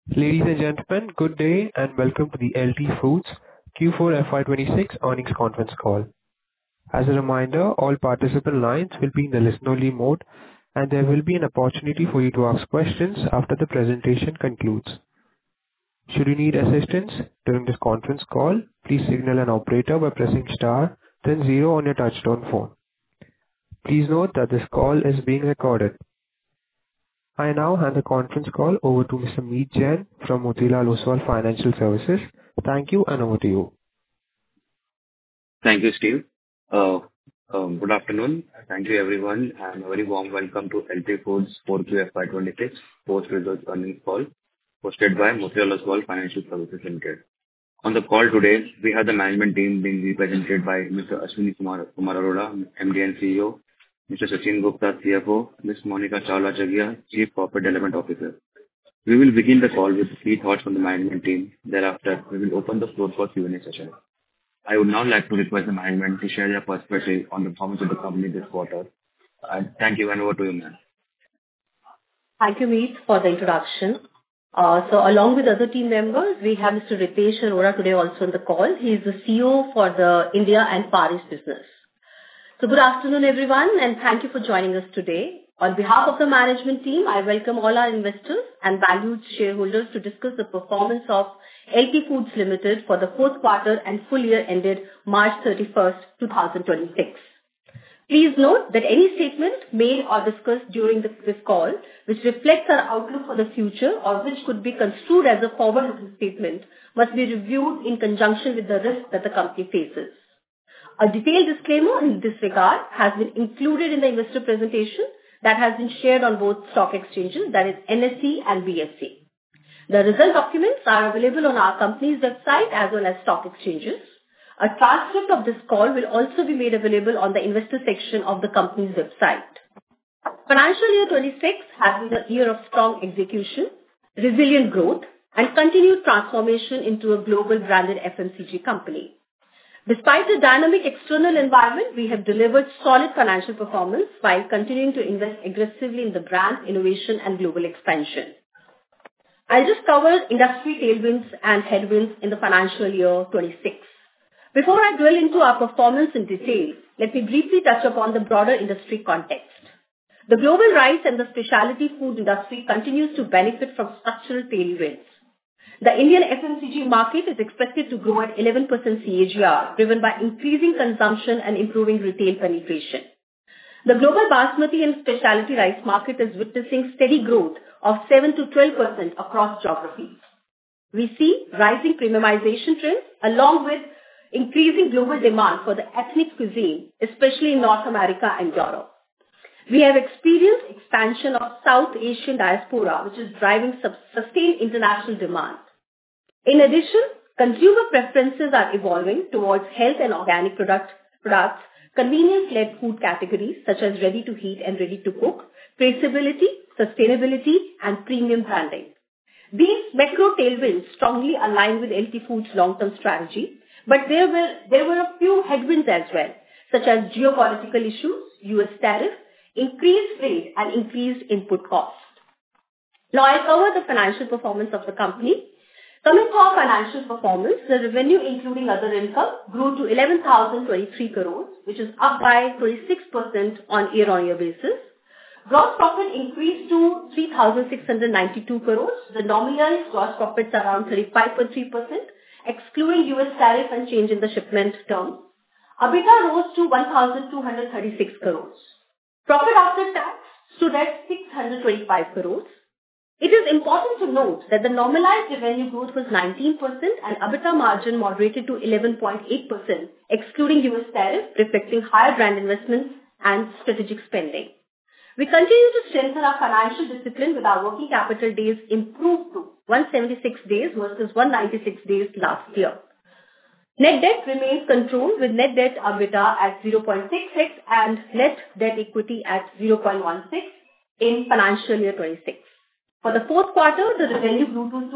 Ladies and gentlemen, good day and welcome to the LT Foods Q4 FY26 earnings conference call. As a reminder, all participant lines will be in the listen-only mode, and there will be an opportunity for you to ask questions after the presentation concludes. Should you need assistance during this conference call, please signal an operator by pressing star, then zero on your touchtone phone. Please note that this call is being recorded. I now hand the conference call over to Mr. Meet Jain from Motilal Oswal Financial Services. Thank you, and over to you. Thank you, Steve. Good afternoon. Thank you, everyone, and a very warm welcome to LT Foods 4Q FY26 post-results earnings call, hosted by Motilal Oswal Financial Services Limited. On the call today, we have the management team being represented by Mr. Ashwini Kumar Arora, MD and CEO, Mr. Sachin Gupta, CFO, Ms. Monica Chawla Jaggia, Chief Corporate Development Officer. We will begin the call with key thoughts from the management team. Thereafter, we will open the floor for Q&A session. I would now like to request the management to share their perspective on the performance of the company this quarter. Thank you, and over to you, ma'am. Thank you, Meet, for the introduction. Along with other team members, we have Mr. Ritesh Arora today also on the call. He is the CEO for the India and Far East business. Good afternoon, everyone, and thank you for joining us today. On behalf of the management team, I welcome all our investors and valued shareholders to discuss the performance of LT Foods Limited for the fourth quarter and full year ended March 31st, 2026. Please note that any statement made or discussed during this call, which reflects our outlook for the future or which could be construed as a forward-looking statement, must be reviewed in conjunction with the risks that the company faces. A detailed disclaimer in this regard has been included in the investor presentation that has been shared on both stock exchanges, that is NSE and BSE. The result documents are available on our company's website as well as stock exchanges. A transcript of this call will also be made available on the investor section of the company's website. Financial year 26 has been a year of strong execution, resilient growth, and continued transformation into a global branded FMCG company. Despite the dynamic external environment, we have delivered solid financial performance while continuing to invest aggressively in the brand, innovation, and global expansion. I'll just cover industry tailwinds and headwinds in the financial year 26. Before I drill into our performance in detail, let me briefly touch upon the broader industry context. The global rice and the specialty food industry continues to benefit from structural tailwinds. The Indian FMCG market is expected to grow at 11% CAGR, driven by increasing consumption and improving retail penetration. The global basmati and specialty rice market is witnessing steady growth of 7 to 12% across geographies. We see rising premiumization trends along with increasing global demand for the ethnic cuisine, especially in North America and Europe. We have experienced expansion of South Asian diaspora, which is driving sustained international demand. In addition, consumer preferences are evolving towards health and organic products, convenience-led food categories such as ready-to-heat and ready-to-cook, traceability, sustainability, and premium branding. These macro tailwinds strongly align with LT Foods' long-term strategy, but there were a few headwinds as well, such as geopolitical issues, US tariff, increased rate, and increased input costs. Now I'll cover the financial performance of the company. Coming to our financial performance, the revenue including other income grew to 11,023 crores, which is up by 26% on year-on-year basis. Gross profit increased to 3,692 crores. The nominal gross profits are around 35.3%, excluding US tariff and change in the shipment terms. EBITDA rose to 1,236 crores. Profit after tax stood at 625 crores. It is important to note that the normalized revenue growth was 19% and EBITDA margin moderated to 11.8%, excluding US tariff, reflecting higher brand investments and strategic spending. We continue to strengthen our financial discipline with our working capital days improved to 176 days versus 196 days last year. Net debt remains controlled with net debt EBITDA at 0.66 and net debt equity at 0.16 in financial year 26. For the fourth quarter, the revenue grew to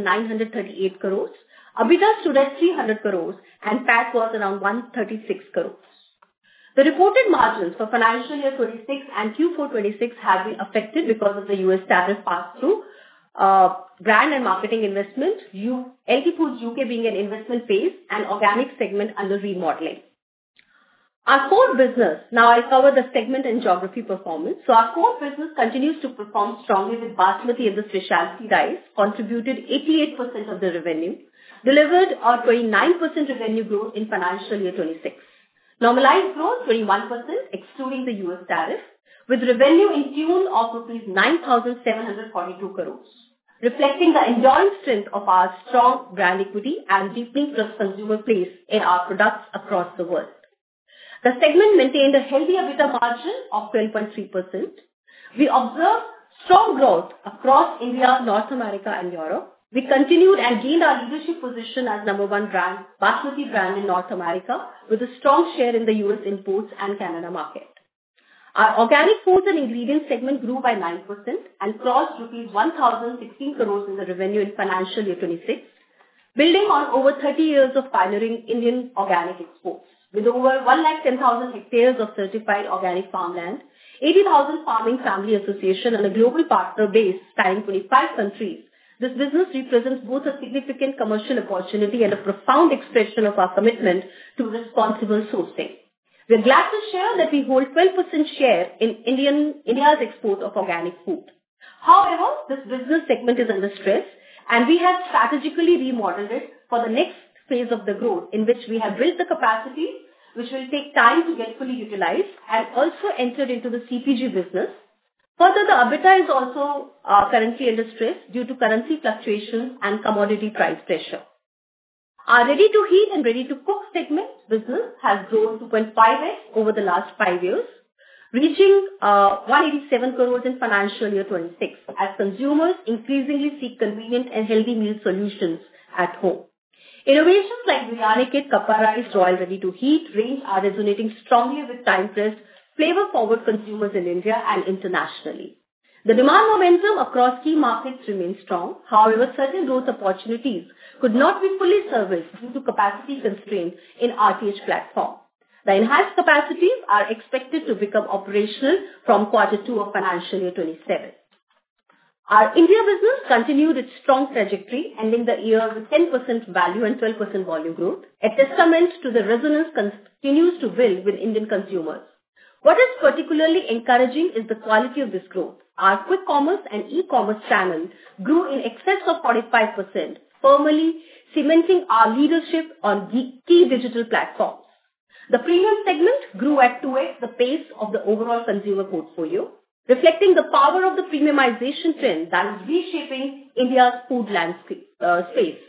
2,938 crores. EBITDA stood at 300 crores and PAT was around 136 crores. The reported margins for financial year 26 and Q4 26 have been affected because of the US tariff pass-through brand and marketing investment, LT Foods UK being an investment phase and organic segment under remodeling. Our core business, now I'll cover the segment and geography performance. So our core business continues to perform strongly with Basmati and the specialty rice, contributed 88% of the revenue, delivered a 29% revenue growth in financial year 26. Normalized growth 21%, excluding the US tariff, with revenue in tune of rupees 9,742 crores, reflecting the enduring strength of our strong brand equity and deepening consumer place in our products across the world. The segment maintained a healthy EBITDA margin of 12.3%. We observed strong growth across India, North America, and Europe. We continued and gained our leadership position as number one brand, Basmati brand in North America, with a strong share in the US imports and Canada market. Our organic foods and ingredients segment grew by 9% and crossed rupees 1,016 crores in the revenue in financial year 26, building on over 30 years of pioneering Indian organic exports. With over 110,000 hectares of certified organic farmland, 80,000 farming family association and a global partner base spanning 25 countries, this business represents both a significant commercial opportunity and a profound expression of our commitment to responsible sourcing. We are glad to share that we hold 12% share in India's export of organic food. However, this business segment is under stress and we have strategically remodeled it for the next phase of the growth in which we have built the capacity, which will take time to get fully utilized, and also entered into the CPG business. Further, the EBITDA is also currently under stress due to currency fluctuations and commodity price pressure. Our ready-to-heat and ready-to-cook segment business has grown 2.5x over the last 5 years, reaching 187 crores in financial year 26 as consumers increasingly seek convenient and healthy meal solutions at home. Innovations like Biryani Kit, Kappa Rice, Royal Ready to Heat range are resonating strongly with time-pressed, flavor-forward consumers in India and internationally. The demand momentum across key markets remains strong. However, certain growth opportunities could not be fully serviced due to capacity constraints in RTH platform. The enhanced capacities are expected to become operational from Q2 of financial year 27. Our India business continued its strong trajectory, ending the year with 10% value and 12% volume growth, a testament to the resonance continues to build with Indian consumers. What is particularly encouraging is the quality of this growth. Our quick commerce and e-commerce channel grew in excess of 45%, firmly cementing our leadership on key digital platforms. The premium segment grew at 2x the pace of the overall consumer portfolio, reflecting the power of the premiumization trend that is reshaping India's food landscape space.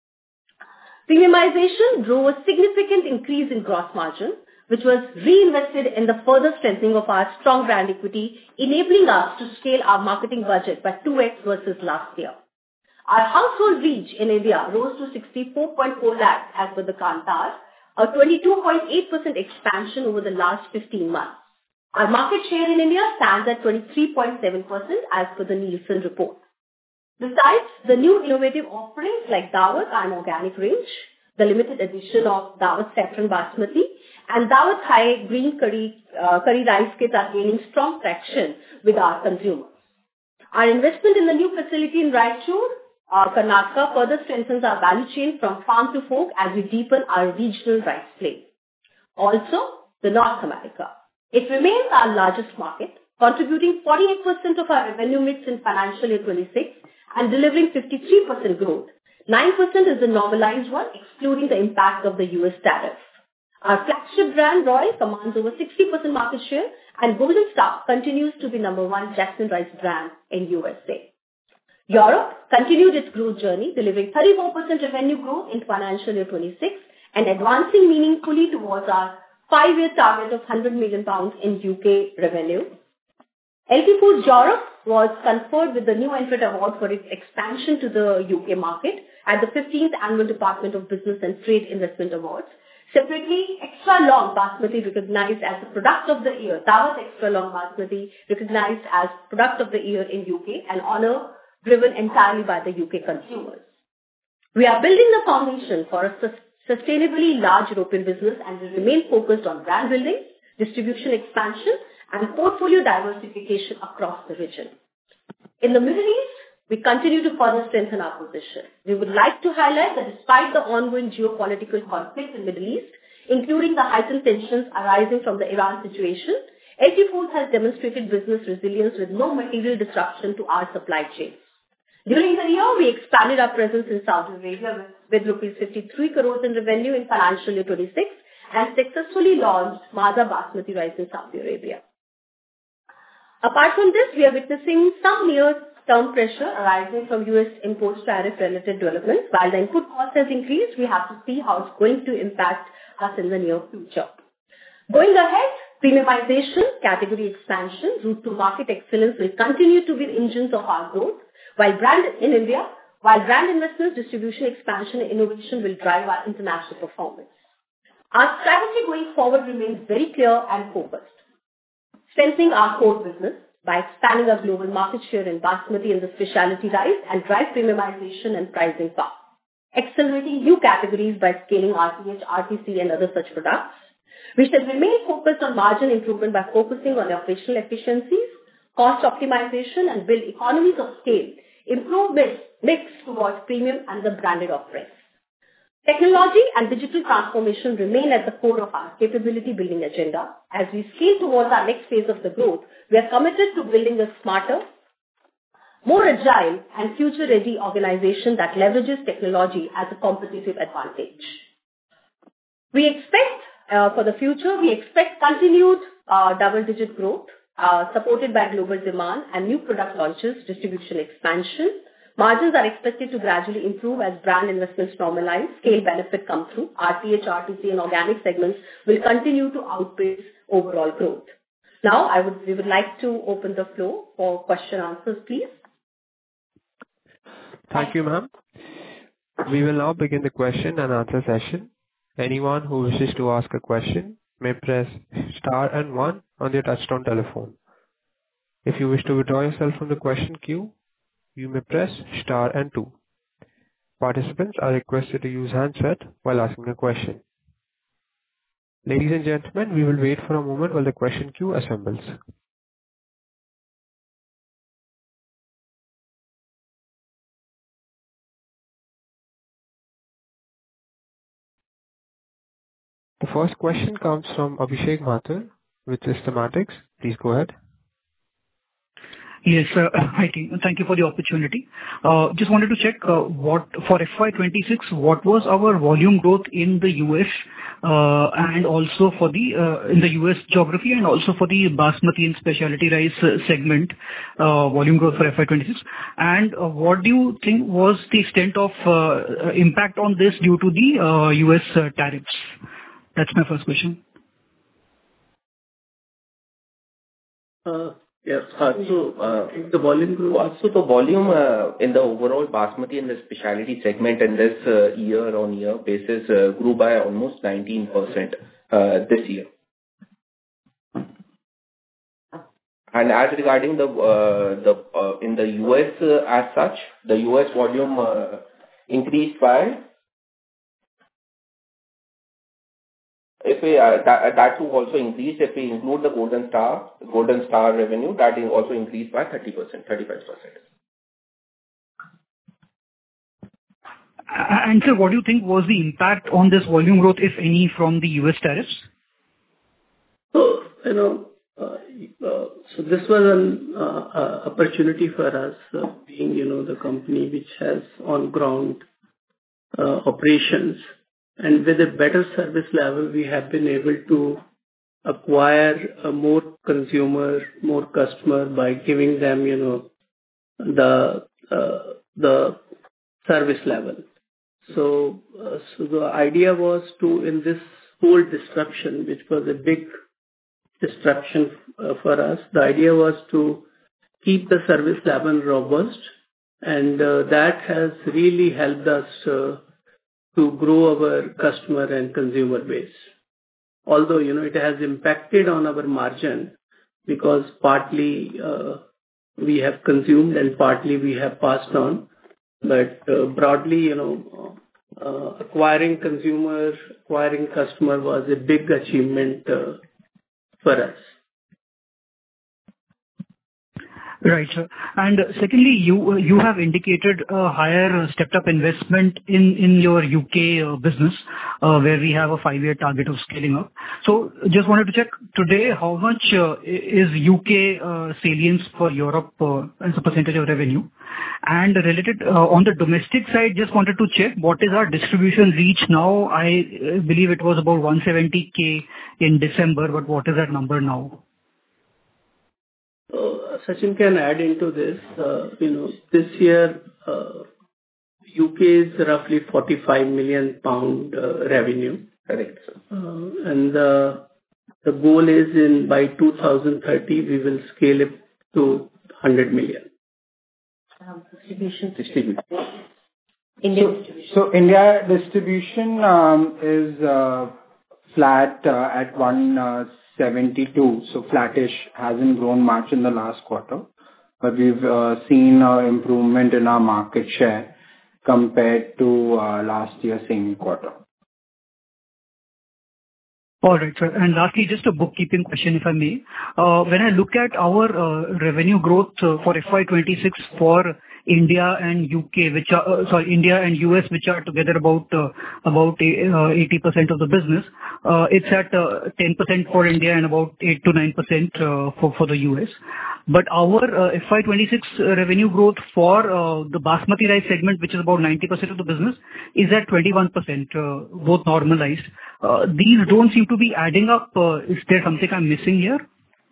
Premiumization drove a significant increase in gross margin, which was reinvested in the further strengthening of our strong brand equity, enabling us to scale our marketing budget by 2x versus last year. Our household reach in India rose to 64.4 lakhs as per the Kantar, a 22.8% expansion over the last 15 months. Our market share in India stands at 23.7% as per the Nielsen report. Besides the new innovative offerings like Daawat and organic range, the limited edition of Daawat Saffron Basmati and Daawat High Green Curry Rice Kits are gaining strong traction with our consumers. Our investment in the new facility in Raichur, Karnataka further strengthens our value chain from farm to fork as we deepen our regional rice play. Also, the North America. It remains our largest market, contributing 48% of our revenue mix in financial year 26 and delivering 53% growth. 9% is the normalized one, excluding the impact of the US tariff. Our flagship brand, Royal, commands over 60% market share, and Golden Star continues to be number one jasmine rice brand in USA. Europe continued its growth journey, delivering 34% revenue growth in financial year 26 and advancing meaningfully towards our 5-year target of £100 million in UK revenue. LT Foods Europe was conferred with the New Entrant Award for its expansion to the UK market at the 15th Annual Department of Business and Trade Investment Awards. Separately, Extra Long Basmati recognized as the Product of the Year, Daawat Extra Long Basmati recognized as Product of the Year in UK, an honor driven entirely by the UK consumers. We are building the foundation for a sustainably large European business and will remain focused on brand building, distribution expansion, and portfolio diversification across the region. In the Middle East, we continue to further strengthen our position. We would like to highlight that despite the ongoing geopolitical conflict in the Middle East, including the heightened tensions arising from the Iran situation, LT Foods has demonstrated business resilience with no material disruption to our supply chains. During the year, we expanded our presence in Saudi Arabia with rupees 53 crores in revenue in financial year 26 and successfully launched Maaza Basmati rice in Saudi Arabia. Apart from this, we are witnessing some near-term pressure arising from U.S. import tariff-related developments. While the input cost has increased, we have to see how it's going to impact us in the near future. Going ahead, premiumization, category expansion, route to market excellence will continue to be the engines of our growth, while brand investments, distribution expansion, and innovation will drive our international performance. Our strategy going forward remains very clear and focused. Strengthening our core business by expanding our global market share in Basmati and the specialty rice and drive premiumization and pricing power. Accelerating new categories by scaling RTH, RTC and other such products. We shall remain focused on margin improvement by focusing on operational efficiencies, cost optimization and build economies of scale, improve mix towards premium and the branded offerings. Technology and digital transformation remain at the core of our capability building agenda. As we scale towards our next phase of the growth, we are committed to building a smarter, more agile and future-ready organization that leverages technology as a competitive advantage. We expect, for the future, continued double-digit growth supported by global demand and new product launches, distribution expansion. Margins are expected to gradually improve as brand investments normalize, scale benefit come through, RTH, RTC and organic segments will continue to outpace overall growth. Now, we would like to open the floor for question answers, please. Thank you, ma'am. We will now begin the question and answer session. Anyone who wishes to ask a question may press star and 1 on their touchtone telephone. If you wish to withdraw yourself from the question queue, you may press star and 2. Participants are requested to use handset while asking a question. Ladies and gentlemen, we will wait for a moment while the question queue assembles. The first question comes from Abhishek Mathur with Systematix. Please go ahead. Yes, hi team. Thank you for the opportunity. Just wanted to check what for FY26, what was our volume growth in the US and also for the in the US geography and also for the Basmati and specialty rice segment volume growth for FY26. And what do you think was the extent of impact on this due to the US tariffs? That's my first question. Yes. So the volume grew. Also, the volume in the overall Basmati and the specialty segment in this year-on-year basis grew by almost 19% this year. And as regarding the in the US as such, the US volume increased by. If we that too also increased, if we include the Golden Star revenue, that is also increased by 30%, 35%. And sir, what do you think was the impact on this volume growth, if any, from the US tariffs? So, so this was an opportunity for us, being, the company which has on-ground operations. And with a better service level, we have been able to acquire more consumer, more customer by giving them, the service level. So the idea was to, in this whole disruption, which was a big disruption for us, the idea was to keep the service level robust, and that has really helped us to grow our customer and consumer base. Although, it has impacted on our margin because partly we have consumed and partly we have passed on. But broadly, acquiring consumer, acquiring customer was a big achievement for us. Right, sir. And secondly, you have indicated a higher stepped up investment in your U.K. business, where we have a 5-year target of scaling up. So just wanted to check today, how much is U.K. salience for Europe as a percentage of revenue? And related, on the domestic side, just wanted to check what is our distribution reach now? I believe it was about 170K in December, but what is that number now? Sachin can add into this. This year, U.K. is roughly 45 million pound revenue. Correct, sir. And the goal is by 2030, we will scale it to 100 million. Distribution. India distribution. So India distribution is flat at 172, so flattish, hasn't grown much in the last quarter, but we've seen improvement in our market share compared to last year same quarter. All right, sir. And lastly, just a bookkeeping question, if I may. When I look at our revenue growth for FY 26 for India and UK, India and US, which are together about 80% of the business, it's at 10% for India and about 8 to 9% for the US. But our FY 26 revenue growth for the Basmati rice segment, which is about 90% of the business, is at 21%, both normalized. These don't seem to be adding up. Is there something I'm missing here?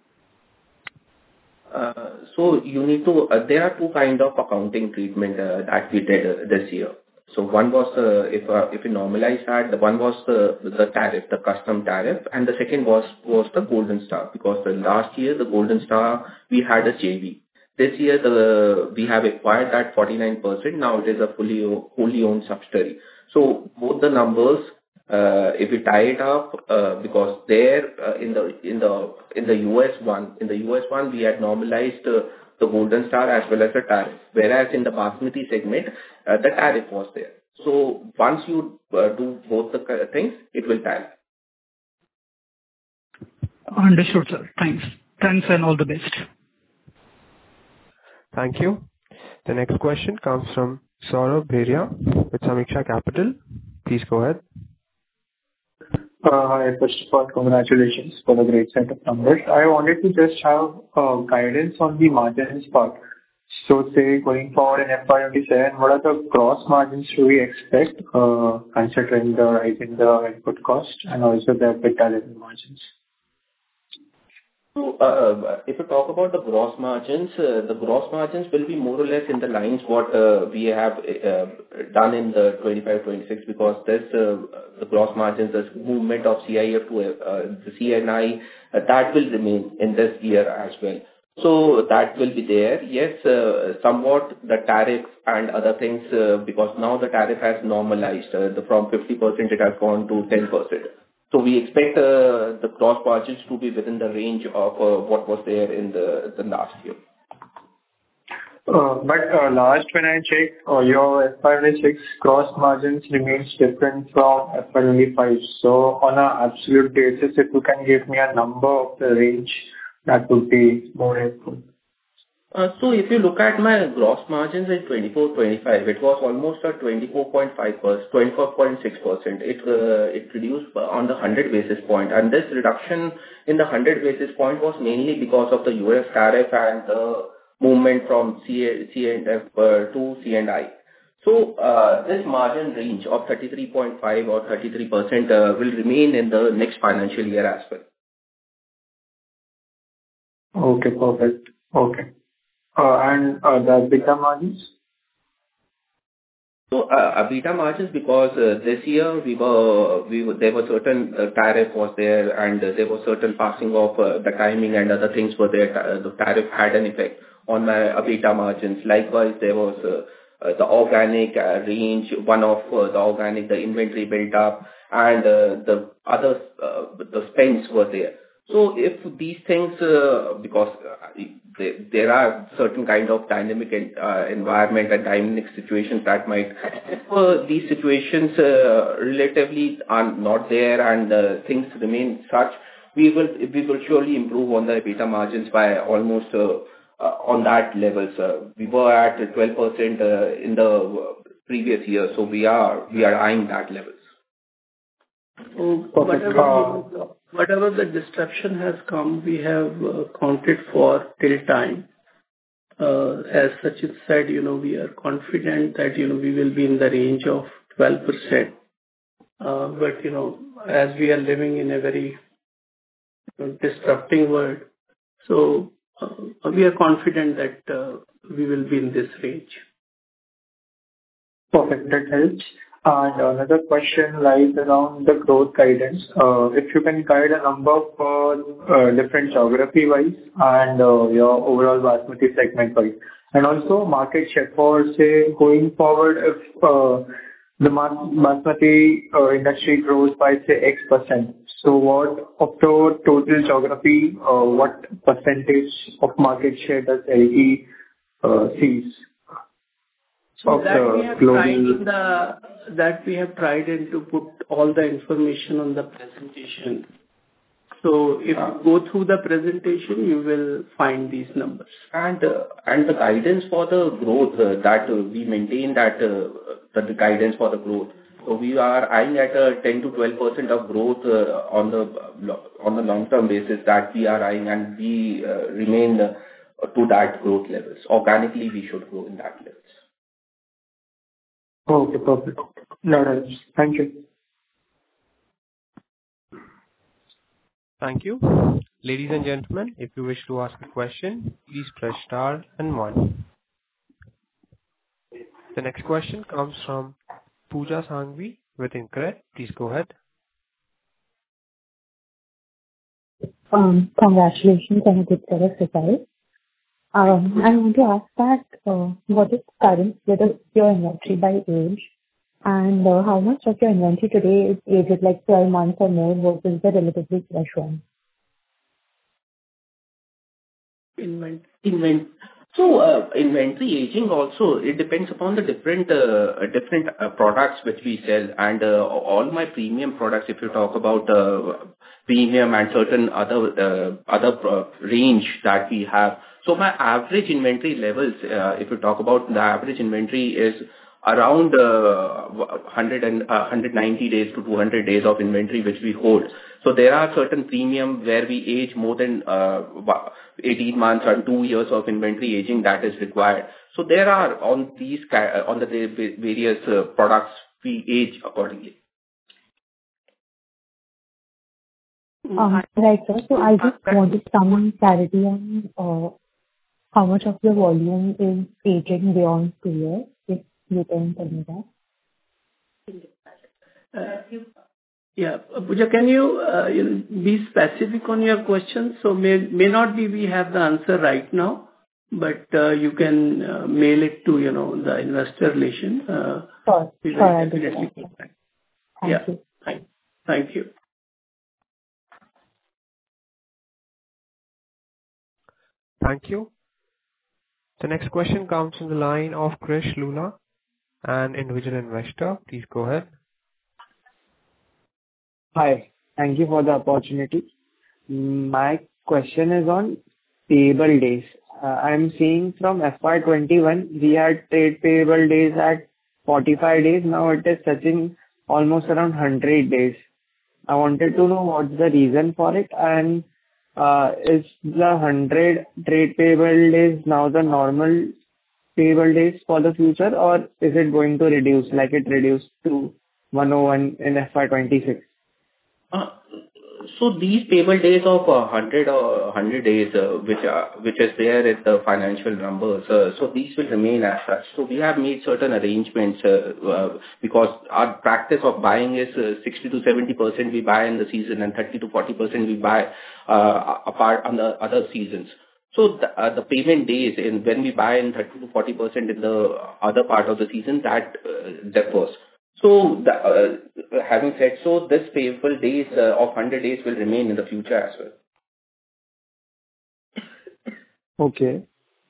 So you need to, there are two kind of accounting treatment that we did this year. So one was, if you normalize that, the one was the tariff, the custom tariff, and the second was the Golden Star, because the last year, the Golden Star, we had a JV. This year, we have acquired that 49%. Now it is a wholly owned subsidiary. So both the numbers, if we tie it up, because there, in the US one, we had normalized the Golden Star as well as the tariff, whereas in the Basmati segment, the tariff was there. So once you do both the things, it will tie. Understood, sir. Thanks and all the best. Thank you. The next question comes from Saurabh Bheria with Sameeksha Capital. Please go ahead. Hi. First of all, congratulations for the great set of numbers. I wanted to just have guidance on the margins part. So say going forward in FY27, what are the gross margins do we expect, considering the rise in the input cost and also the EBITDA level margins? So, if you talk about the gross margins will be more or less in the lines what we have done in the 25-26, because this the gross margins, this movement of CIF to the CNI, that will remain in this year as well. So that will be there. Yes, somewhat the tariff and other things, because now the tariff has normalized. From 50% it has gone to 10%. So we expect the gross margins to be within the range of what was there in the last year. But last when I checked, your FY26 gross margins remains different from FY25. So on an absolute basis, if you can give me a number of the range, that would be more helpful. So if you look at my gross margins in 24-25, it was almost at 24.5%, 24.6%. It reduced on the 100 basis point, and this reduction in the 100 basis point was mainly because of the US tariff and the movement from C&F to C&I. So this margin range of 33.5 or 33% will remain in the next financial year as well. Okay, perfect. Okay. And the EBITDA margins? So EBITDA margins, because this year there were certain tariff was there, and there was certain passing of the timing and other things were there. The tariff had an effect on my EBITDA margins. Likewise, there was the organic range, one of the organic, the inventory built up, and the other the spends were there. So if these things, because there are certain kind of dynamic environment and dynamic situations that might, if these situations relatively are not there and things remain such, we will surely improve on the EBITDA margins by almost on that levels. We were at 12% in the previous year, so we are eyeing that levels. So whatever the disruption has come, we have accounted for till time. As Sachin said, we are confident that, we will be in the range of 12%. But, as we are living in a very disrupting world, so we are confident that we will be in this range. Perfect. That helps. And another question lies around the growth guidance. If you can guide a number for different geography-wise and your overall Basmati segment-wise. And also market share for, say, going forward, if the Basmati industry grows by, say, X%. So what of the total geography, what percentage of market share does LT sees? So that we have tried to put all the information on the presentation. So if you go through the presentation, you will find these numbers. And the guidance for the growth that we maintain that the guidance for the growth. So we are eyeing at a 10 to 12% of growth on the long-term basis that we are eyeing, and we remain to that growth levels. Organically, we should grow in that levels. Okay, perfect. No worries. Thank you. Thank you. Ladies and gentlemen, if you wish to ask a question, please press star and 1. The next question comes from Pooja Sanghvi with InCred. Please go ahead. Congratulations on a good set of results. I want to ask that what is current state of your inventory by age, and how much of your inventory today is aged like 12 months or more versus the relatively fresh one? So inventory aging also, it depends upon the different products which we sell, and all my premium products, if you talk about premium and certain other range that we have. So my average inventory levels, if you talk about the average inventory, is around 190 days to 200 days of inventory which we hold. So there are certain premium where we age more than 18 months or 2 years of inventory aging that is required. So there are on the various products we age accordingly. Right, sir. So I just wanted some clarity on how much of the volume is aging beyond 2 years, if you can tell me that. Yeah. Pooja, can you be specific on your question? So may not be we have the answer right now, but you can mail it to, the investor relation. Sure, I'll do that. Thank you. Thank you. Thank you. The next question comes from the line of Krish Lula, an individual investor. Please go ahead. Hi. Thank you for the opportunity. My question is on payable days. I'm seeing from FY21, we had trade payable days at 45 days. Now it is touching almost around 100 days. I wanted to know what's the reason for it, and is the 100 trade payable days now the normal payable days for the future, or is it going to reduce like it reduced to 101 in FY26? So these payable days of 100 days, which is there in the financial numbers, so these will remain as such. So we have made certain arrangements because our practice of buying is 60 to 70% we buy in the season and 30 to 40% we buy apart on the other seasons. So the payment days when we buy in 30 to 40% in the other part of the season, that differs. So having said so, this payable days of 100 days will remain in the future as well. Okay.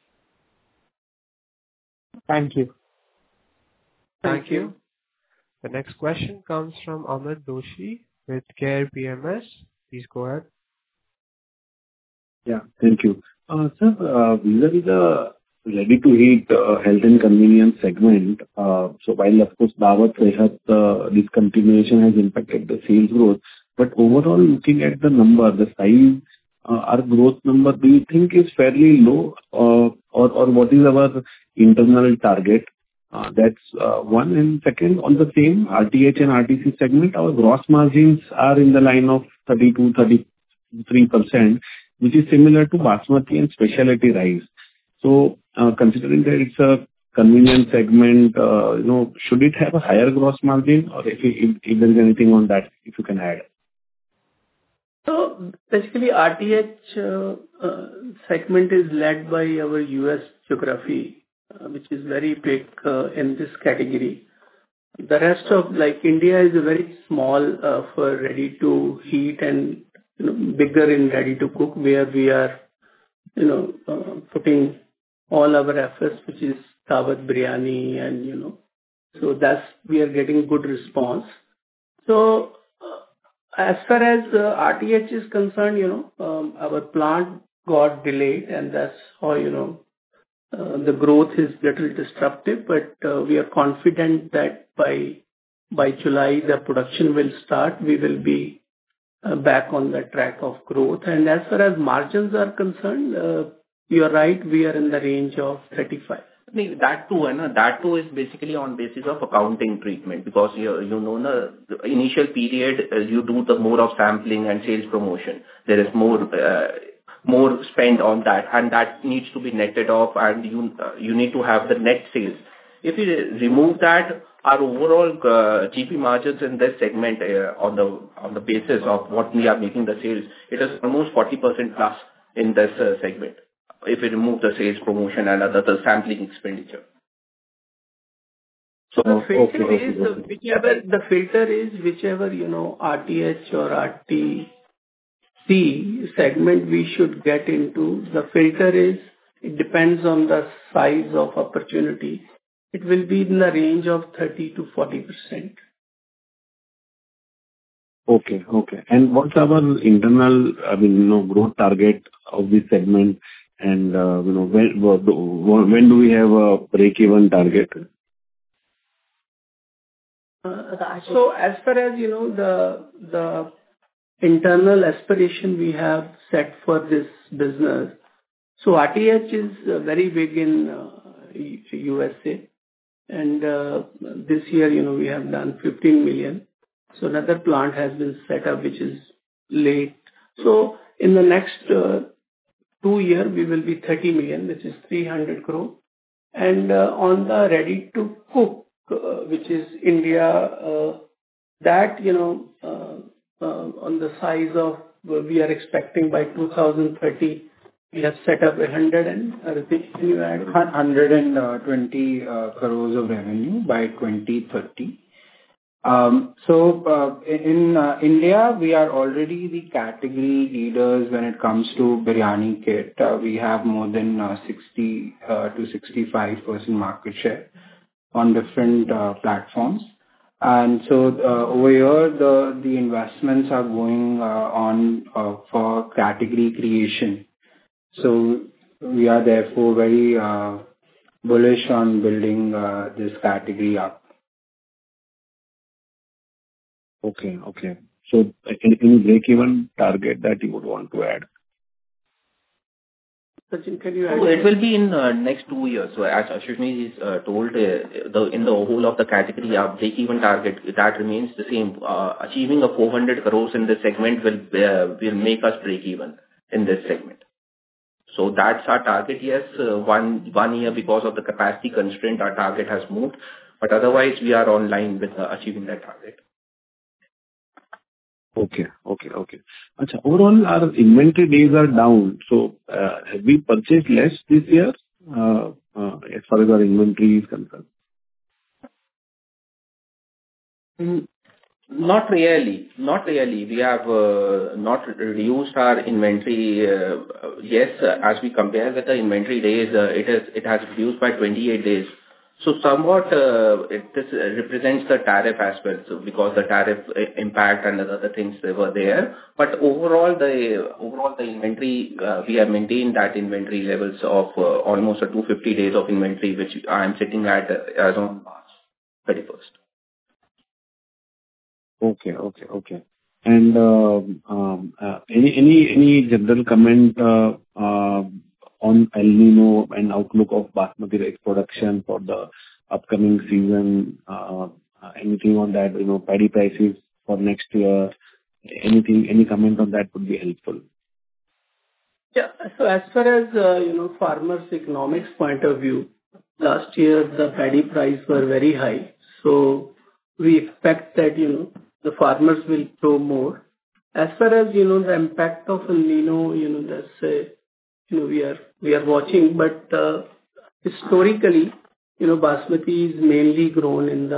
Thank you. Thank you. The next question comes from Amit Doshi with Care PMS. Please go ahead. Yeah, thank you. Sir, vis-à-vis the ready-to-eat health and convenience segment, so while of course Daawat Sehat discontinuation has impacted the sales growth, but overall looking at the number, the size, our growth number, do you think is fairly low, or what is our internal target? That's one. And second, on the same RTH and RTC segment, our gross margins are in the line of 32%-33%, which is similar to basmati and specialty rice. So, considering that it's a convenient segment, should it have a higher gross margin, or if there is anything on that, if you can add? So basically, RTH segment is led by our US geography, which is very big in this category. The rest of, like, India is very small for ready to heat and bigger in ready to cook, where we are putting all our efforts, which is Daawat Biryani, and so that's, we are getting good response. So as far as RTH is concerned, our plant got delayed, and that's how the growth is little disruptive. But we are confident that by July the production will start. We will be back on the track of growth. And as far as margins are concerned, you are right, we are in the range of 35. That too is basically on basis of accounting treatment, because the initial period you do the more of sampling and sales promotion. There is more spend on that, and that needs to be netted off, and you need to have the net sales. If you remove that, our overall GP margins in this segment on the basis of what we are making the sales, it is almost 40% plus in this segment, if you remove the sales promotion and the sampling expenditure. So the filter is whichever RTH or RTC segment we should get into. The filter is, it depends on the size of opportunity. It will be in the range of 30 to 40%. Okay. And what's our internal, growth target of this segment? And when do we have a break-even target? So as far as the internal aspiration we have set for this business, so RTH is very big in USA, and this year we have done 15 million. So another plant has been set up, which is late. So in the next 2 years, we will be 30 million, which is 300 crore. And on the ready to cook, which is India, that on the size of, we are expecting by 2030, we have set up 100 and can you add 120 crores of revenue by 2030. So in India, we are already the category leaders when it comes to biryani kit. We have more than 60 to 65% market share on different platforms. And so over here, the investments are going on for category creation. So we are therefore very bullish on building this category up. Okay. So any break-even target that you would want to add? Sachin, can you add? It will be in next 2 years. So as Ashwini is told, in the whole of the category, our break-even target, that remains the same. Achieving a 400 crores in this segment will make us break-even in this segment. So that's our target. Yes, one year because of the capacity constraint, our target has moved. But otherwise, we are on line with achieving that target. Okay. Achha, overall, our inventory days are down. So, have we purchased less this year as far as our inventory is concerned? Not really. We have not reduced our inventory. Yes, as we compare with the inventory days, it has reduced by 28 days. So somewhat, this represents the tariff as well, so because the tariff impact and the other things they were there. But overall, the inventory, we have maintained that inventory levels of almost 250 days of inventory, which I am sitting at as on March 31st. Okay. And any general comment on El Niño and outlook of basmati rice production for the upcoming season? Anything on that, paddy prices for next year? Any comment on that would be helpful. Yeah. So as far as, farmers' economics point of view, last year the paddy price were very high. So we expect that, the farmers will grow more. As far as, the impact of El Niño, that's, we are watching, but historically, basmati is mainly grown in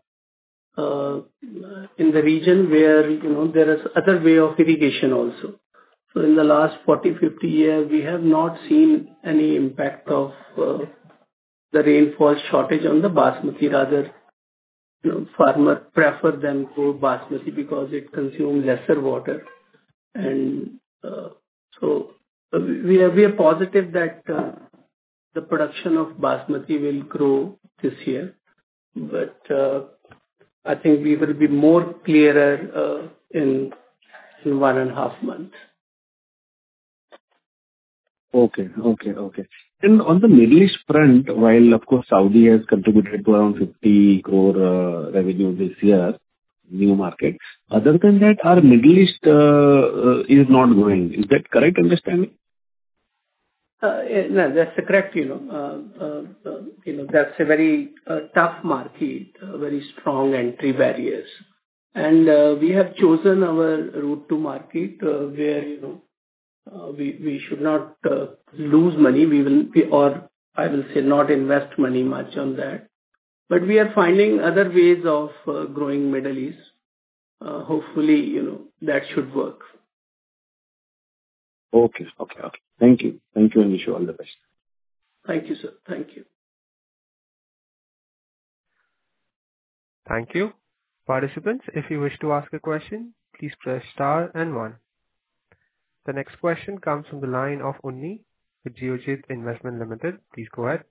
the region where, there is other way of irrigation also. So in the last 40-50 years, we have not seen any impact of the rainfall shortage on the basmati. Rather, farmer prefer than grow basmati because it consumes lesser water. And so we are positive that the production of basmati will grow this year. But I think we will be more clearer in 1.5 months. Okay. And on the Middle East front, while of course Saudi has contributed to around 50 crore revenue this year, new market. Other than that, our Middle East is not growing. Is that correct understanding? No, that's correct. That's a very tough market, very strong entry barriers, and we have chosen our route to market where we should not lose money. I will say not invest money much on that. But we are finding other ways of growing Middle East. Hopefully, that should work. Okay. Thank you, and wish you all the best. Thank you, sir. Thank you. Thank you. Participants, if you wish to ask a question, please press star and 1. The next question comes from the line of Unni with Geojit Investment Limited. Please go ahead.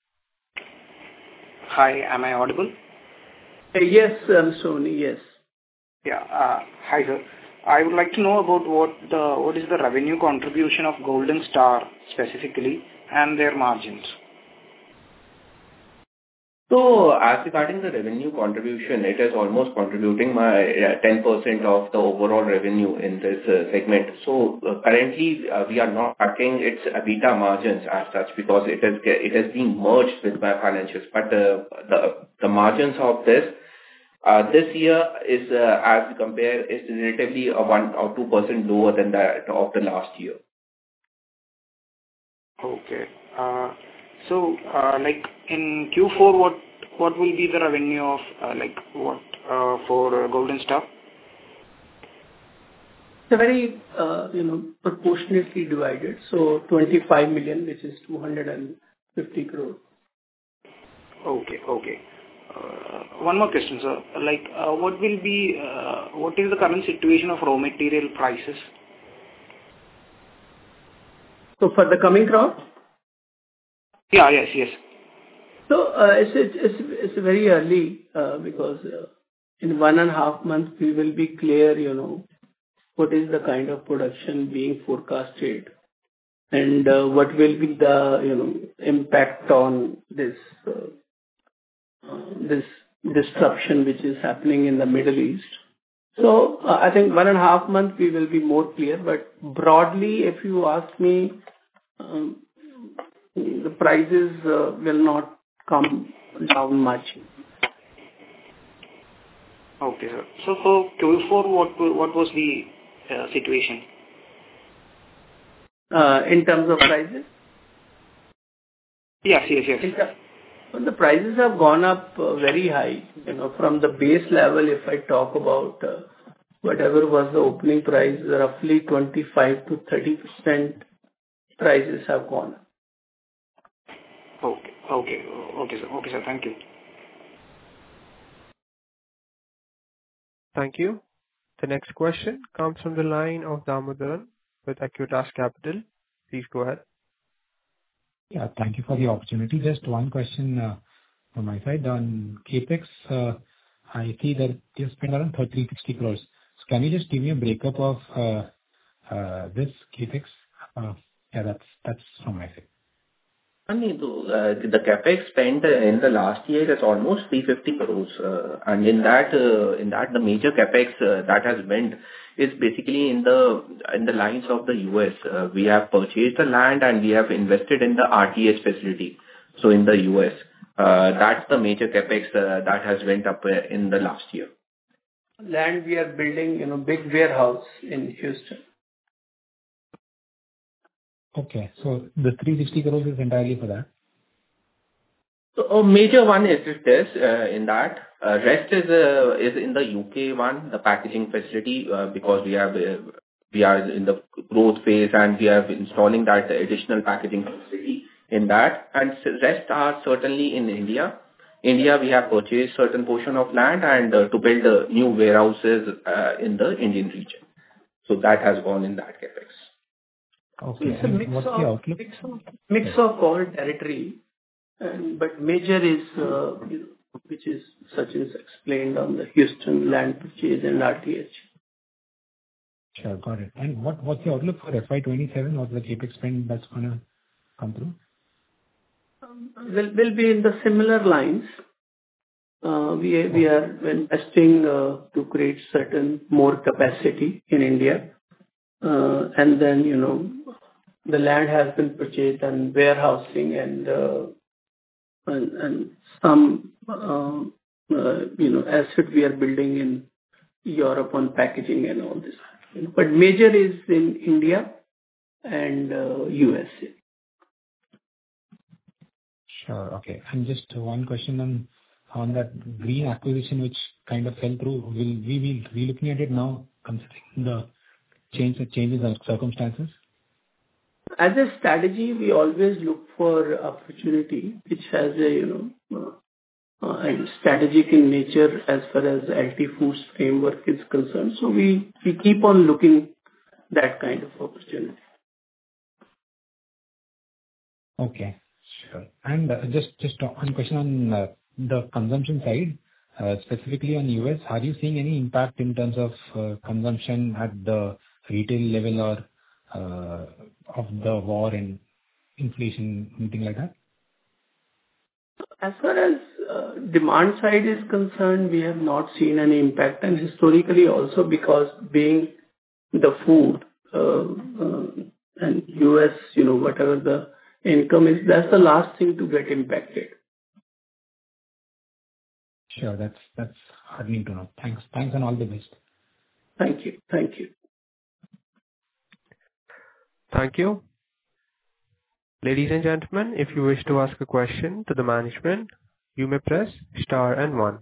Hi, am I audible? Yes, Mr. Unni, yes. Yeah. Hi, sir. I would like to know about what is the revenue contribution of Golden Star specifically and their margins. So as regarding the revenue contribution, it is almost contributing my 10% of the overall revenue in this segment. So currently we are not tracking its EBITDA margins as such because it has been merged with my financials. But the margins of this year is as we compare is relatively 1 or 2% lower than that of the last year. Okay. So, like in Q4, what will be the revenue of for Golden Star? It's a very proportionately divided. So 25 million, which is 250 crore. Okay. One more question, sir. What is the current situation of raw material prices? So for the coming crop? Yeah, yes. So it's very early because in 1.5 months we will be clear, what is the kind of production being forecasted and what will be the impact on this disruption which is happening in the Middle East. So I think 1.5 months we will be more clear. But broadly, if you ask me, the prices will not come down much. Okay, sir. So for Q4, what was the situation? In terms of prices? Yes. The prices have gone up very high. From the base level, if I talk about whatever was the opening price, roughly 25 to 30% prices have gone up. Okay. Okay, sir. Okay, sir. Thank you. Thank you. The next question comes from the line of Damodaran with Acuitas Capital. Please go ahead. Yeah, thank you for the opportunity. Just one question from my side. On CapEx, I see that you spent around 360 crores. So can you just give me a breakup of this CapEx? Yeah, that's from my side. The CapEx spent in the last year is almost 350 crores. And in that, the major CapEx that has went is basically in the lines of the US. We have purchased the land and we have invested in the RTH facility. So in the US, that's the major CapEx that has went up in the last year. Land we are building, big warehouse in Houston. Okay, so the 360 crores is entirely for that? So a major one is this in that. Rest is in the UK one, the packaging facility, because we are in the growth phase and we are installing that additional packaging facility in that. And rest are certainly in India. India, we have purchased certain portion of land and to build new warehouses in the Indian region. So that has gone in that CapEx. Okay. So it's a mix of all territory, but major is, which is Sachin's explained on the Houston land purchase and RTH. Sure, got it. And what's the outlook for FY27? What's the CapEx spend that's going to come through? Will be in the similar lines. We are investing to create certain more capacity in India. And then, the land has been purchased and warehousing and some, asset we are building in Europe on packaging and all this. But major is in India and USA. Sure, okay. And just one question on that green acquisition which kind of fell through. Will we be relooking at it now, considering the changes in circumstances? As a strategy, we always look for opportunity which has a strategic in nature as far as LT Foods framework is concerned. So we keep on looking that kind of opportunity. Okay, sure. And just one question on the consumption side, specifically on US. Are you seeing any impact in terms of consumption at the retail level or of the war and inflation, anything like that? As far as demand side is concerned, we have not seen any impact, and historically also because being the food and US, whatever the income is, that's the last thing to get impacted. Sure, that's heartening to know. Thanks and all the best. Thank you. Thank you. Ladies and gentlemen, if you wish to ask a question to the management, you may press star and 1.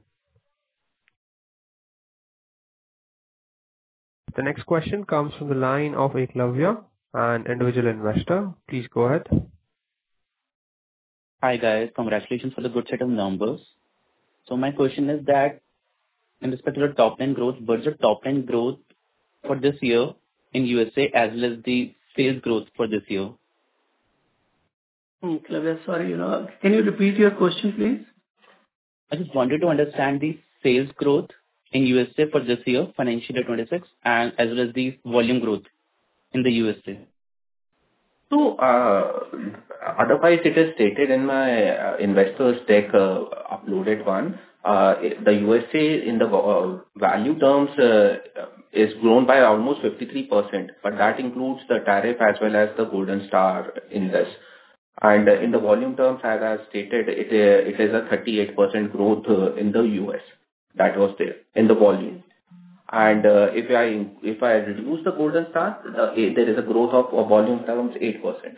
The next question comes from the line of Eklavya, an individual investor. Please go ahead. Hi guys, congratulations for the good set of numbers. So my question is that in respect to the top line growth, what is the top line growth for this year in USA as well as the sales growth for this year? Eklavya, sorry, can you repeat your question, please? I just wanted to understand the sales growth in USA for this year, financial year 26, and as well as the volume growth in the USA. So, otherwise it is stated in my investors deck uploaded one. The USA in the value terms is grown by almost 53%, but that includes the tariff as well as the Golden Star in this. And in the volume terms, as I stated, it is a 38% growth in the US. That was there in the volume. And if I reduce the Golden Star, there is a growth of volume terms 8%.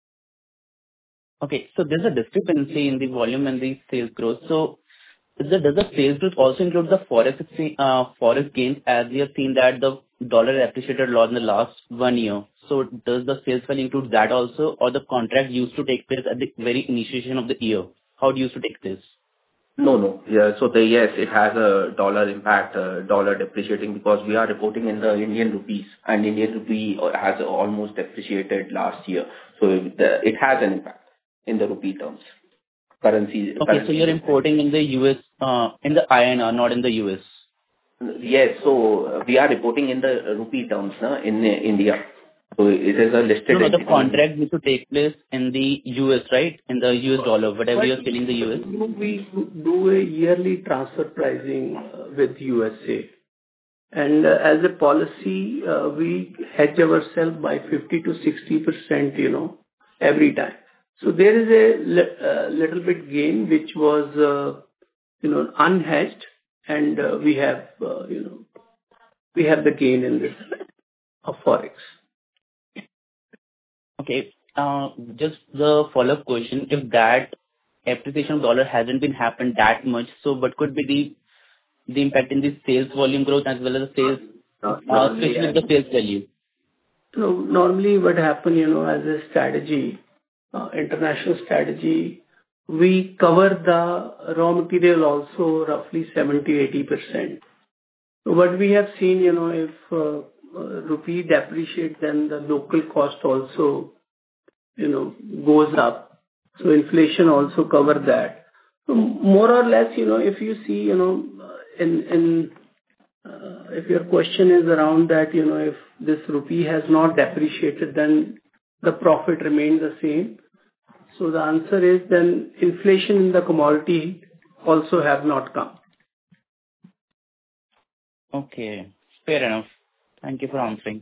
Okay, so there's a discrepancy in the volume and the sales growth. So does the sales growth also include the forex gains, as we have seen that the dollar appreciated a lot in the last 1 year? So does the sales value include that also, or the contract used to take place at the very initiation of the year? How do you to take this? No. Yeah. So yes, it has a dollar impact, dollar depreciating because we are reporting in the Indian rupees, and Indian rupee has almost depreciated last year. So it has an impact in the rupee terms. Okay, so you're importing in the US, in the INR, not in the US. Yes. So we are reporting in the rupee terms in India. So it is a listed. No, the contract needs to take place in the US, right? In the US dollar, whatever you're selling in the US. We do a yearly transfer pricing with USA. And as a policy, we hedge ourselves by 50 to 60%, every time. So there is a little bit gain, which was, unhedged, and we have the gain in this of Forex. Okay. Just the follow-up question. If that appreciation of dollar hasn't been happened that much, so what could be the impact in the sales volume growth as well as the sales, especially the sales value? So normally what happen, as a strategy, international strategy, we cover the raw material also roughly 70-80%. So what we have seen, if rupee depreciate, then the local cost also, goes up. So inflation also cover that. So more or less, if you see, if your question is around that, if this rupee has not depreciated, then the profit remains the same. So the answer is then inflation in the commodity also have not come. Okay, fair enough. Thank you for answering.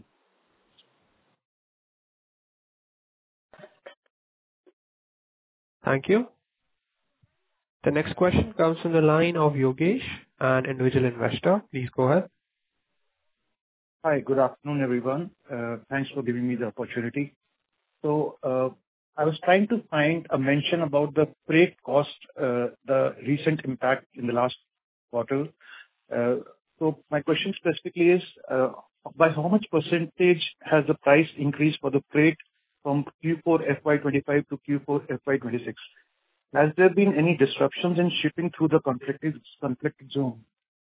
Thank you. The next question comes from the line of Yogesh, an individual investor. Please go ahead. Hi, good afternoon, everyone. Thanks for giving me the opportunity. So, I was trying to find a mention about the freight cost, the recent impact in the last quarter. So my question specifically is, by how much percentage has the price increased for the freight from Q4 FY25 to Q4 FY26? Has there been any disruptions in shipping through the conflicted zone?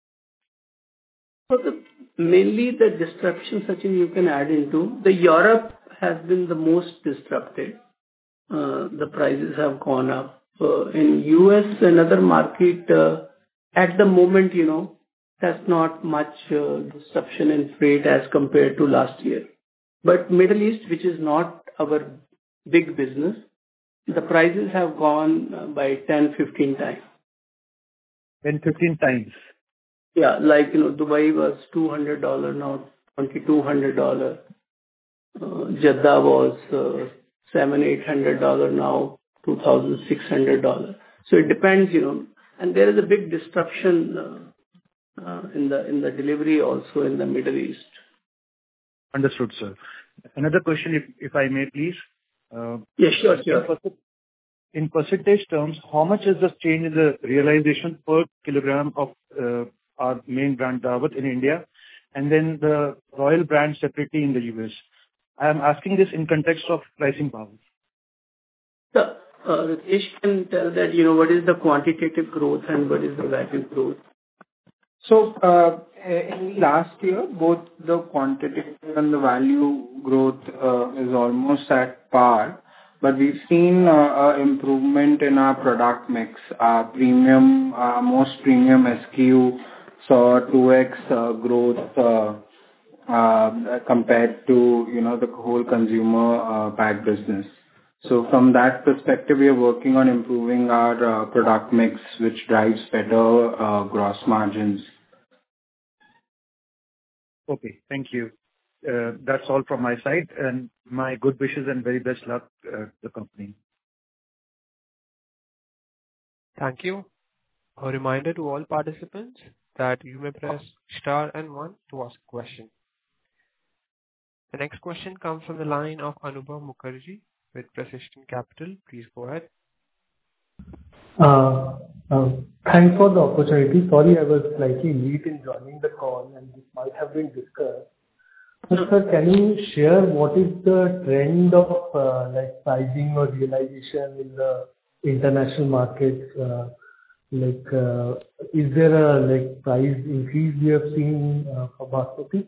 So mainly the disruption, Sachin, you can add into. The Europe has been the most disrupted. The prices have gone up. In US and other market, at the moment, there's not much disruption in freight as compared to last year. But Middle East, which is not our big business, the prices have gone by 10-15 times. 10-15 times? Yeah, like, Dubai was $200, now $2,200. Jeddah was $700-800, now $2,600. So it depends, and there is a big disruption in the delivery also in the Middle East. Understood, sir. Another question, if I may, please. Yes, sure. In percentage terms, how much is the change in the realization per kilogram of our main brand Daawat in India, and then the Royal brand separately in the US? I am asking this in context of pricing power. So, Ritesh can tell that, what is the quantitative growth and what is the value growth. So, in last year, both the quantitative and the value growth is almost at par, but we've seen improvement in our product mix. Our premium, most premium SKU saw 2x growth compared to, the whole consumer pack business. So from that perspective, we are working on improving our product mix, which drives better gross margins. Okay, thank you. That's all from my side, and my good wishes and very best luck to the company. Thank you. A reminder to all participants that you may press star and 1 to ask a question. The next question comes from the line of Anubhav Mukherjee with Persistent Capital. Please go ahead. Thanks for the opportunity. Sorry, I was slightly late in joining the call, and this might have been discussed. So, sir, can you share what is the trend of pricing or realization in the international markets? Is there a price increase we have seen for Basmati?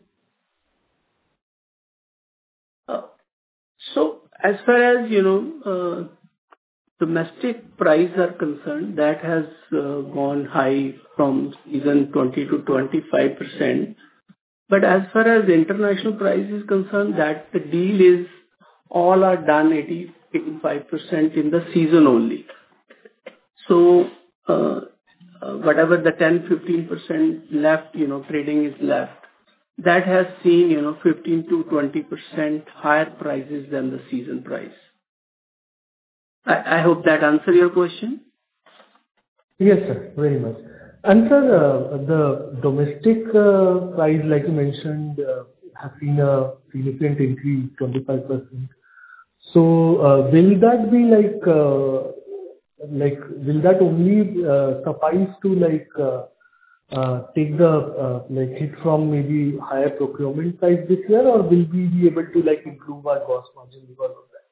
So as far as, domestic price are concerned, that has gone high from season 20 to 25%. But as far as international price is concerned, that the deal is all are done 85% in the season only. So whatever the 10-15% left, trading is left, that has seen 15 to 20% higher prices than the season price. I hope that answers your question. Yes, sir. Very much. And sir, the domestic price, like you mentioned, has seen a significant increase, 25%. So, will that be will that only suffice to take the hit from maybe higher procurement price this year, or will we be able to improve our gross margin because of that?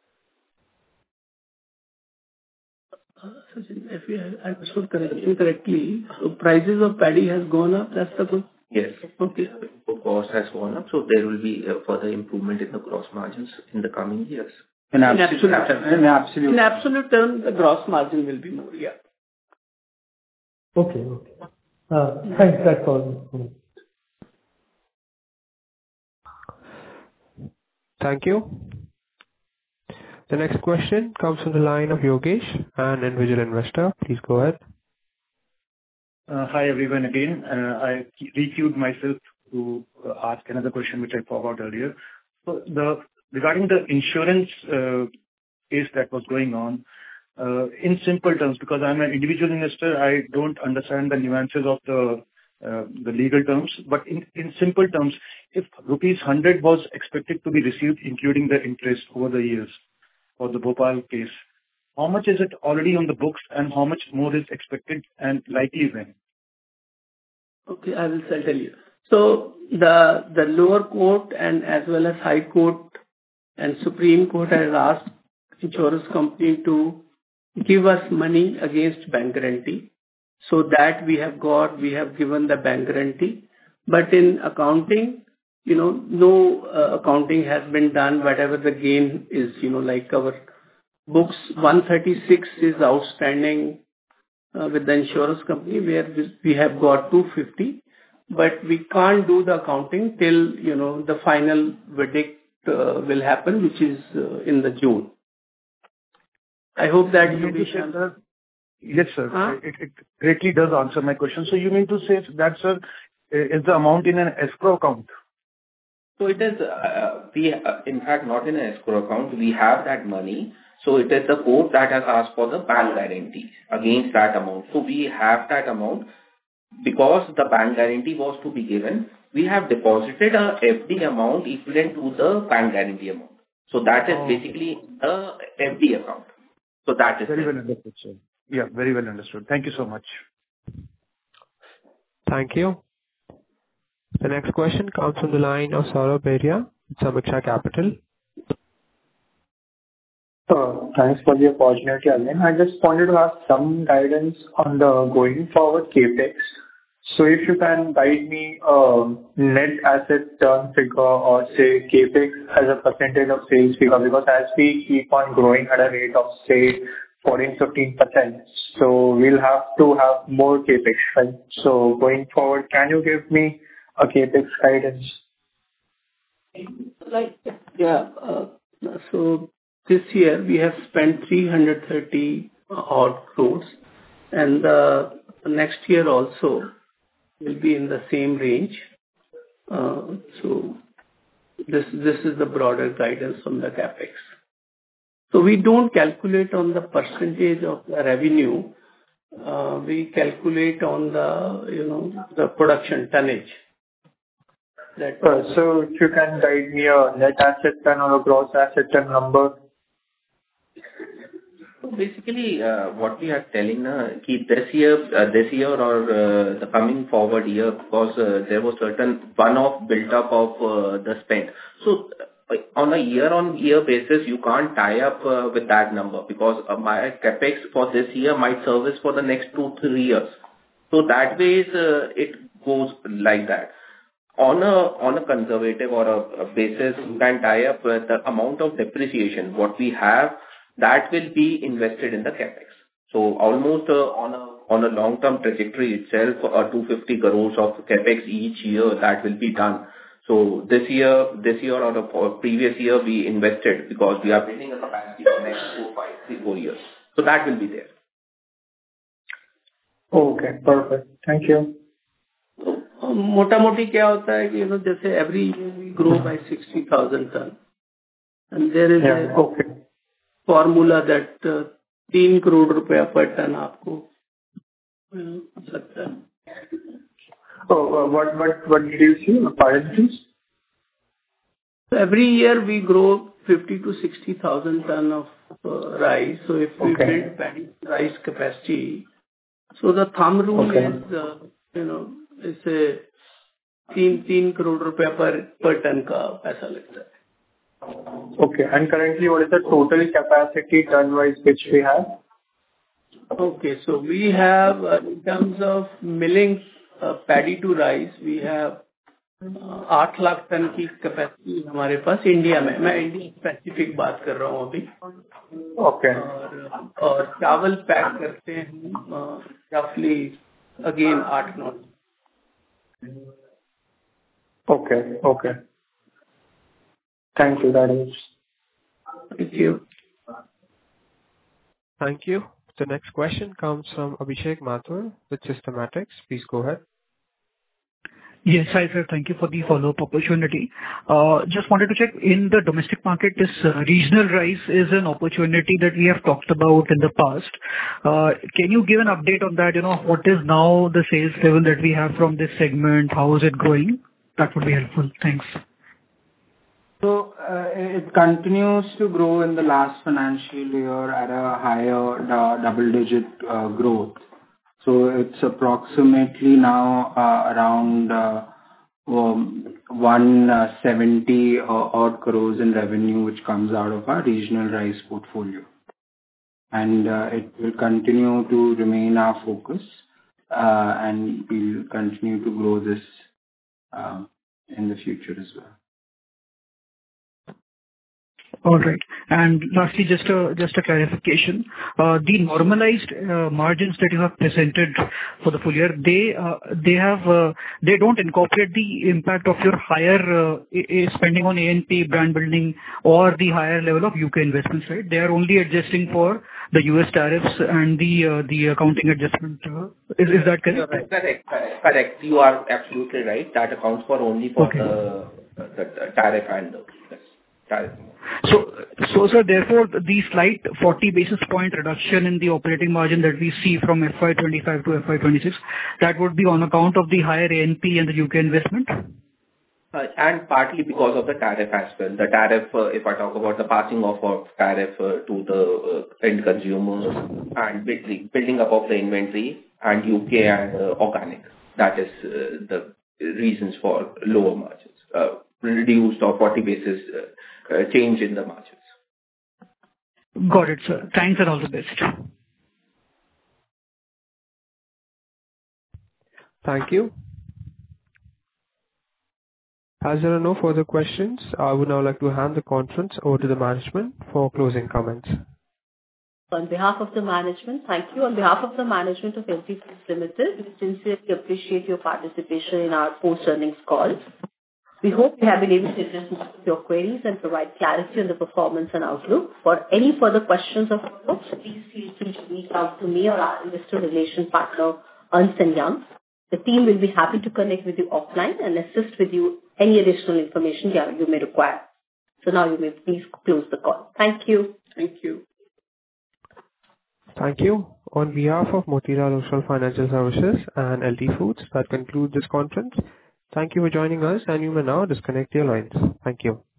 Sachin, if we have understood incorrectly, so prices of paddy has gone up. That's the good. Yes. Okay. Cost has gone up, so there will be further improvement in the gross margins in the coming years. In absolute terms, the gross margin will be more. Yeah. Okay. Thanks. That's all. Thank you. The next question comes from the line of Yogesh, an individual investor. Please go ahead. Hi, everyone again. I requeued myself to ask another question which I forgot earlier. So regarding the insurance case that was going on, in simple terms, because I'm an individual investor, I don't understand the nuances of the legal terms. But in simple terms, if rupees 100 was expected to be received, including the interest over the years for the Bhopal case, how much is it already on the books and how much more is expected and likely when? Okay, I will tell you. So the lower court and as well as High Court and Supreme Court has asked insurance company to give us money against bank guarantee. So that we have given the bank guarantee. But in accounting, no accounting has been done. Whatever the gain is, our books 136 is outstanding with the insurance company where we have got 250, but we can't do the accounting till the final verdict will happen, which is in the June. I hope that you will. Yes, sir. It greatly does answer my question. So you mean to say that, sir, is the amount in an escrow account? So it is, in fact, not in an escrow account. We have that money. So it is the court that has asked for the bank guarantee against that amount. So we have that amount. Because the bank guarantee was to be given, we have deposited a FD amount equivalent to the bank guarantee amount. So that is basically the FD account. So that is very well understood, sir. Yeah, very well understood. Thank you so much. Thank you. The next question comes from the line of Saurabh Beria, Sameeksha Capital. Thanks for the opportunity again. I just wanted to ask some guidance on the going forward CapEx. So if you can guide me net asset turn figure or say CapEx as a percentage of sales figure, because as we keep on growing at a rate of say 14-15%, so we'll have to have more CapEx, right? So going forward, can you give me a CapEx guidance? So this year we have spent 330 odd crores, and next year also will be in the same range. So this is the broader guidance on the CapEx. So we don't calculate on the percentage of the revenue. We calculate on the production tonnage. So if you can guide me a net asset turn or a gross asset turn number. So basically, what we are telling, keep this year or the coming forward year, because there was certain one-off built up of the spend. So on a year-on-year basis, you can't tie up with that number because my CapEx for this year might service for the next 2-3 years. So that way, it goes like that. On a conservative or a basis, you can tie up with the amount of depreciation. What we have, that will be invested in the CapEx. So almost on a long-term trajectory itself, 250 crores of CapEx each year, that will be done. So this year or the previous year, we invested because we are building a capacity for next 4 years. So that will be there. Okay, perfect. Thank you. मोटा मोटी क्या होता है कि जैसे every year we grow by 60,000 tons, and there is a formula that 3 crore रुपया per ton आपको सकता है. Oh, what did you say? Apologies. Every year we grow 50 to 60,000 ton of rice. So if we build paddy rice capacity, so the thumb rule is इसे 3 crore रुपया per ton का पैसा लगता है. Okay, and currently what is the total capacity ton wise which we have? Okay, so we have in terms of milling paddy to rice, we have 8 lakh ton की capacity हमारे पास India में. मैं India specific बात कर रहा हूँ अभी. Okay. और चावल पैक करते हैं रफली again 8-9. Okay. Thank you. That is. Thank you. Thank you. The next question comes from Abhishek Mathur with Systematics. Please go ahead. Yes, hi sir. Thank you for the follow-up opportunity. Just wanted to check, in the domestic market, this regional rice is an opportunity that we have talked about in the past. Can you give an update on that? What is now the sales level that we have from this segment? How is it growing? That would be helpful. Thanks. So it continues to grow in the last financial year at a higher double-digit growth. So it's approximately now around 170 odd crores in revenue, which comes out of our regional rice portfolio. And it will continue to remain our focus, and we'll continue to grow this in the future as well. All right. And lastly, just a clarification. The normalized margins that you have presented for the full year, they don't incorporate the impact of your higher spending on A&P, brand building, or the higher level of UK investments, right? They are only adjusting for the US tariffs and the accounting adjustment. Is that correct? Correct. You are absolutely right. That accounts for only for the tariff and the tariff. So sir, therefore, the slight 40 basis point reduction in the operating margin that we see from FY25 to FY26, that would be on account of the higher A&P and the UK investment? And partly because of the tariff as well. The tariff, if I talk about the passing off of tariff to the end consumers and building up of the inventory and UK and organic, that is the reasons for lower margins, reduced or 40 basis change in the margins. Got it, sir. Thanks and all the best. Thank you. As there are no further questions, I would now like to hand the conference over to the management for closing comments. On behalf of the management, thank you. On behalf of the management of LT Foods Limited, we sincerely appreciate your participation in our post-earnings call. We hope we have been able to address most of your queries and provide clarity on the performance and outlook. For any further questions or follow-ups, please feel free to reach out to me or our investor relations partner, Ernst & Young. The team will be happy to connect with you offline and assist with you any additional information you may require. So now you may please close the call. Thank you. Thank you. Thank you. On behalf of Motilal Oswal Financial Services and LT Foods, that concludes this conference. Thank you for joining us, and you may now disconnect your lines. Thank you.